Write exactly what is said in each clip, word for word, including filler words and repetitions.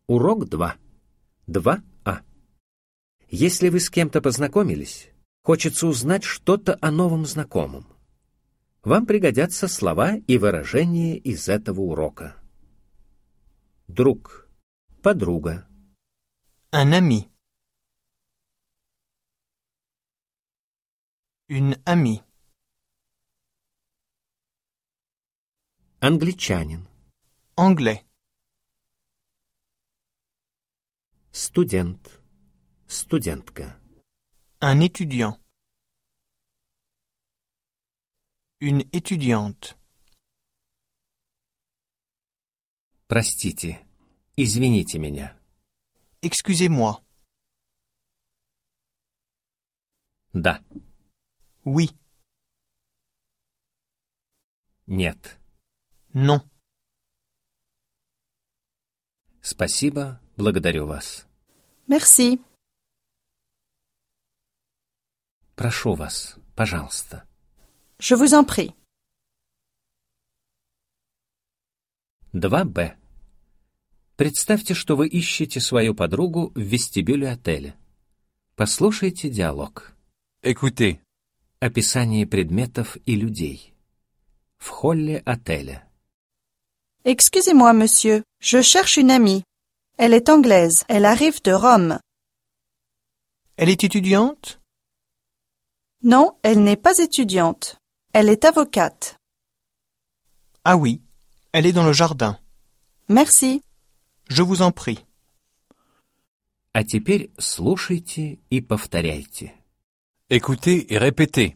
Урок два. два А. Если вы с кем-то познакомились, хочется узнать что-то о новом знакомом. Вам пригодятся слова и выражения из этого урока. Друг, подруга. Un ami. Une amie. Англичанин. Anglais. Студент, студентка. Un étudiant. Une étudiante. Простите, извините меня. Excusez-moi. Да, Oui. нет. Non. Спасибо, благодарю вас. Merci. Прошу вас, пожалуйста. Je vous en prie. два Б. Представьте, что вы ищете свою подругу в вестибюле отеля. Послушайте диалог. Écoutez. Описание предметов и людей. В холле отеля. Excusez-moi, monsieur. Je cherche une amie. Elle est anglaise. Elle arrive de Rome. Elle est étudiante? Non, elle n'est pas étudiante. Elle est avocate. Ah oui, elle est dans le jardin. Merci. Je vous en prie. А теперь слушайте и повторяйте. Écoutez et répétez.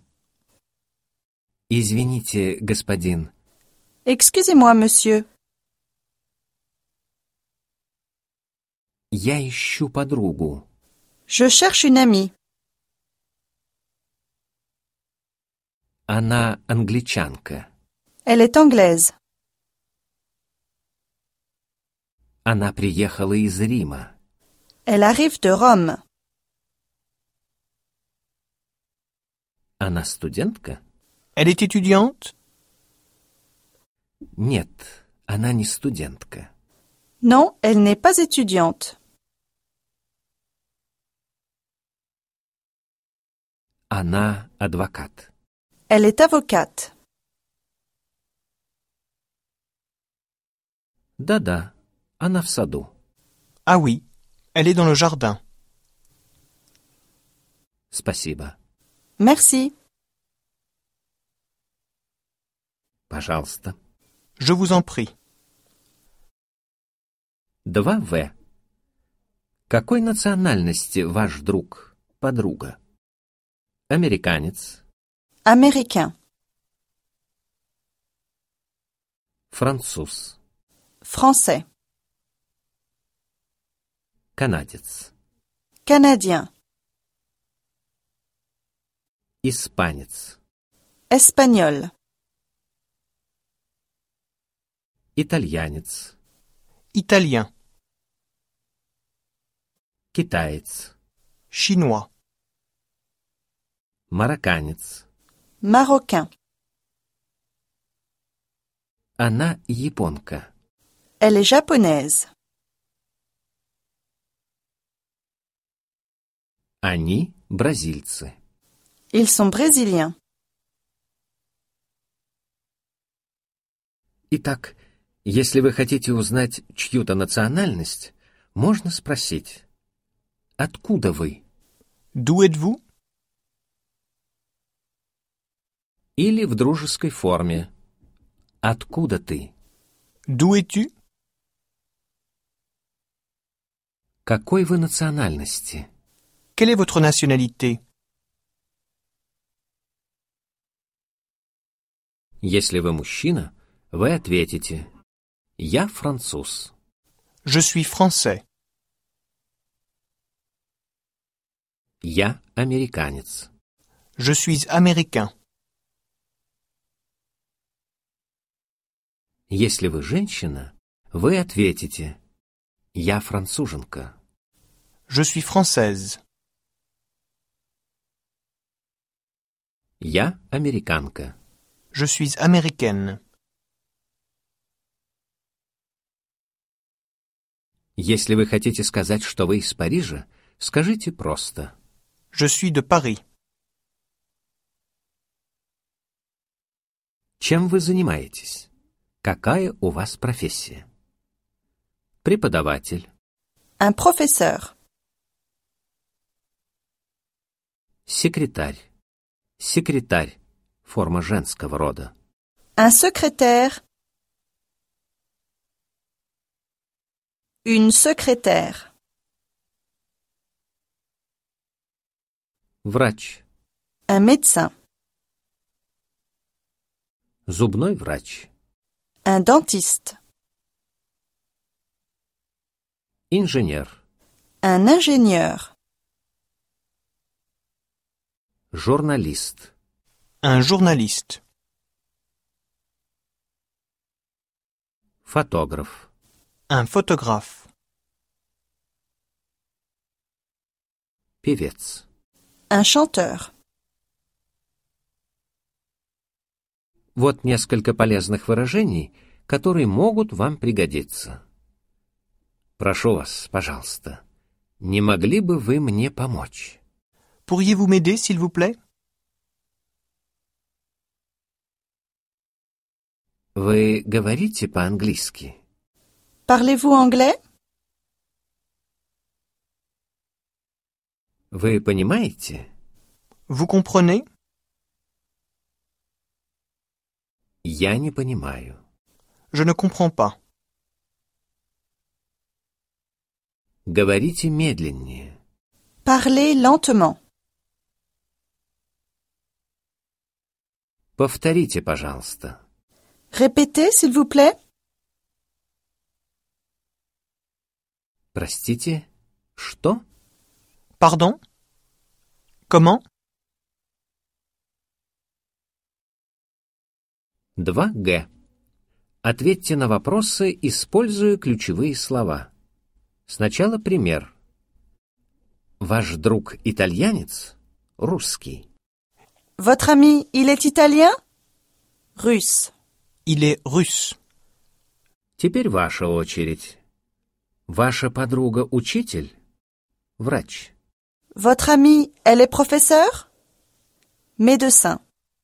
Извините, господин. Excusez-moi, monsieur. Я ищу подругу. Je cherche une amie. Она англичанка. Elle est anglaise. Она приехала из Рима. Elle arrive de Rome. Она студентка? Elle est étudiante? Нет, она не студентка. Non, elle n'est pas étudiante. Она адвокат. Elle est avocate. Да-да, она в саду. Ah oui, elle est dans le jardin. Спасибо. Merci. Пожалуйста. Je vous en prie. два В. Какой национальности ваш друг, подруга? Американец, Américain. француз, Français. канадец, Canadien. испанец, Espagnol. итальянец, Italien. китаец, Chinois. марокканец. Marocain. Она японка. Elle est japonaise. Они бразильцы. Ils sont brésiliens. Итак, если вы хотите узнать чью-то национальность, можно спросить: откуда вы? D'où êtes-vous? Или в дружеской форме: откуда ты? D'où es-tu? Какой вы национальности? Quelle est votre nationalité? Если вы мужчина, вы ответите: я француз. Je suis français. Я американец. Je suis américain. Если вы женщина, вы ответите: я француженка. Je suis française. Я американка. Je suis américaine. Если вы хотите сказать, что вы из Парижа, скажите просто. Je suis de Paris. Чем вы занимаетесь? Какая у вас профессия? Преподаватель. Un professeur. Секретарь. Секретарь. Форма женского рода. Un secrétaire. Une secrétaire. Врач. Un médecin. Зубной врач. Un dentiste. Инженер. Un ingénieur. Журналист. Un journaliste. Фотограф. Un photographe. Певец. Un chanteur. Вот несколько полезных выражений, которые могут вам пригодиться. Прошу вас, пожалуйста, не могли бы вы мне помочь? Pourriez-vous m'aider, s'il vous plaît? Вы говорите по-английски? Parlez-vous anglais? Вы понимаете? Vous comprenez? Я не понимаю. Je ne comprends pas. Говорите медленнее. Parlez lentement. Повторите, пожалуйста. Répétez, s'il vous plaît. Простите, что? Pardon? Comment? два гэ. Ответьте на вопросы, используя ключевые слова. Сначала пример. Ваш друг итальянец? Русский. Votre ami, il est italien? Russe. Il est russe. Теперь ваша очередь. Ваша подруга учитель? Врач. Votre ami, elle est professeure? Médecin.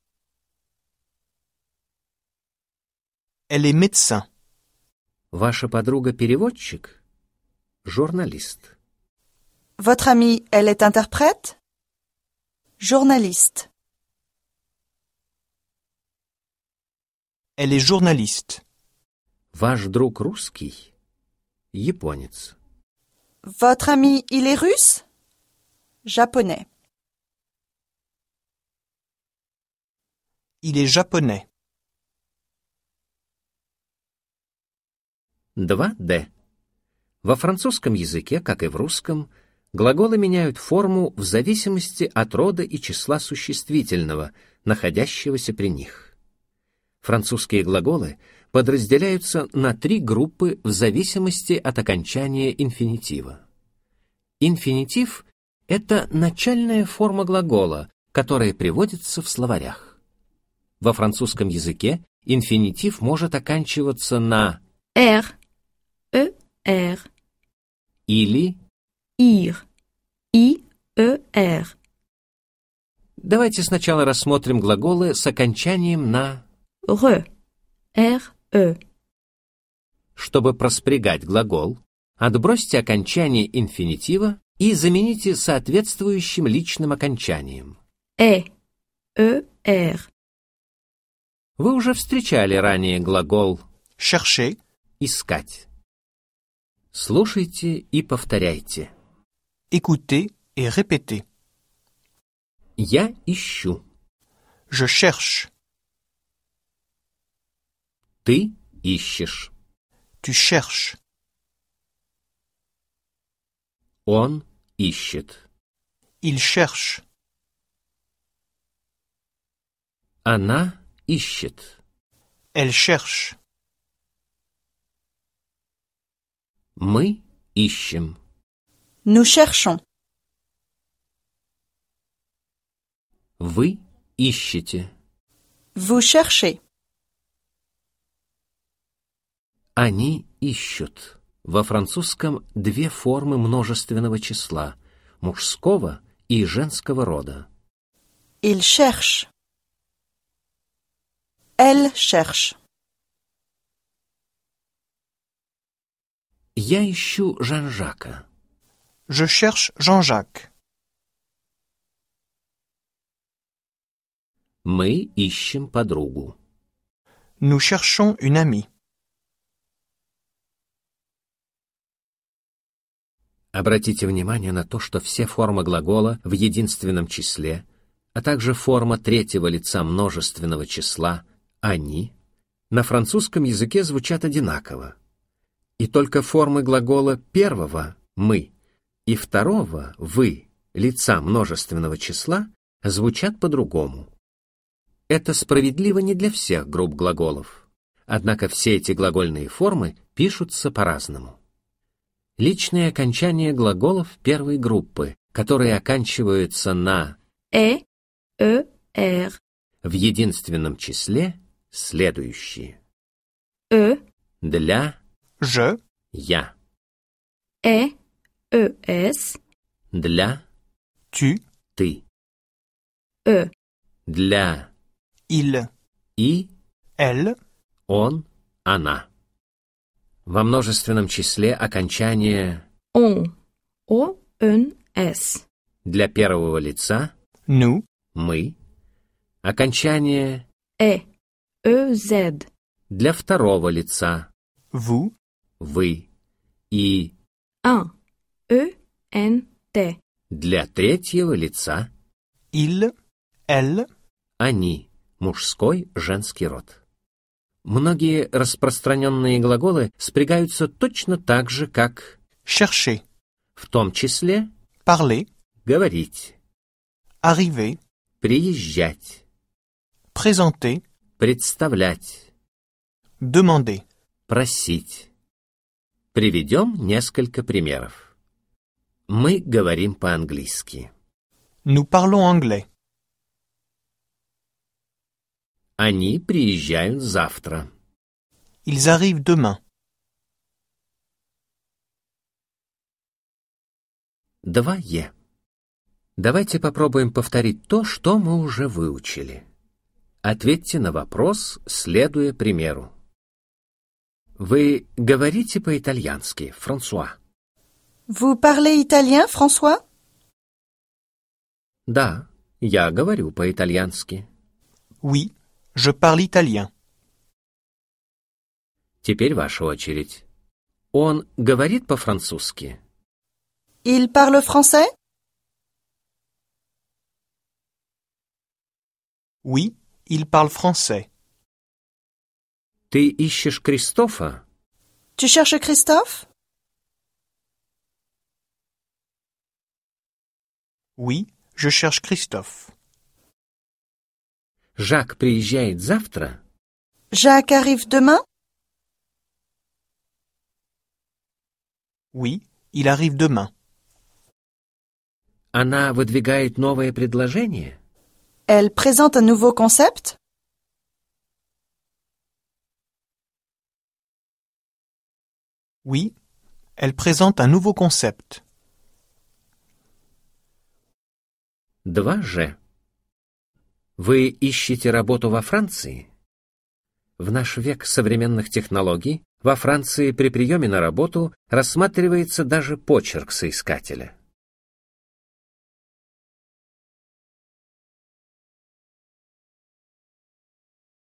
Elle est médecin. Ваша подруга переводчик? Журналист. Votre ami, elle est interprète? Journaliste. Elle est journaliste. Ваш друг русский? Японец. Votre ami, il est russe? Japonais. Il est japonais. два дэ. Во французском языке, как и в русском, глаголы меняют форму в зависимости от рода и числа существительного, находящегося при них. Французские глаголы подразделяются на три группы в зависимости от окончания инфинитива. Инфинитив — это начальная форма глагола, которая приводится в словарях. Во французском языке инфинитив может оканчиваться на R, E, R, или ir, I, E, R. Давайте сначала рассмотрим глаголы с окончанием на Re, R, E. Чтобы проспрягать глагол, отбросьте окончание инфинитива и замените соответствующим личным окончанием. E, E, R. Вы уже встречали ранее глагол Chercher. «искать». Слушайте и повторяйте. Écoutez et répétez. Я ищу. Je cherche. Ты ищешь. Tu cherches. Он ищет. Il cherche. Она ищет. Elle cherche. Мы ищем. Nous cherchons. Вы ищете. Vous cherchez. Они ищут. Во французском две формы множественного числа – мужского и женского рода. Il cherche. Elle cherche. Я ищу Жан-Жака. Je cherche Jean-Jacques. Мы ищем подругу. Nous cherchons une amie. Обратите внимание на то, что все формы глагола в единственном числе, а также форма третьего лица множественного числа «они» на французском языке звучат одинаково. И только формы глагола первого «мы» и второго «вы» лица множественного числа звучат по-другому. Это справедливо не для всех групп глаголов, однако все эти глагольные формы пишутся по-разному. Личные окончания глаголов первой группы, которые оканчиваются на «э», «э», «р», в единственном числе, следующие. «э», Для Je, я. «э», «э», «с», Для tu, ты. «э», Для il, и elle, он, она. Во множественном числе окончание «он», «о», «н», «с», для первого лица nous, мы, окончание «э», «э», «з», для второго лица vous, вы и «un», «э», «н», «т», для третьего лица il, elle, они, мужской, женский род. Многие распространенные глаголы спрягаются точно так же, как chercher, в том числе parler, говорить, arriver, приезжать, présenter, представлять, demander. просить. Приведем несколько примеров. Мы говорим по-английски. Nous parlons anglais. Они приезжают завтра. Ils arrivent demain. Два «е». Давайте попробуем повторить то, что мы уже выучили. Ответьте на вопрос, следуя примеру. Вы говорите по-итальянски, Франсуа? Vous parlez italien, François? Да, я говорю по-итальянски. Oui, je parle italien. Теперь ваша очередь. Он говорит по-французски? Il parle français? Oui, il parle français. Ты ищешь Кристофа? Tu cherches Christophe? Oui, je cherche Christophe. Жак приезжает завтра? Jacques arrive demain? Oui, il arrive demain. Она выдвигает новое предложение? Elle présente un nouveau concept? Oui, elle présente un nouveau concept. Два «ж». Вы ищете работу во Франции? В наш век современных технологий во Франции при приеме на работу рассматривается даже почерк соискателя.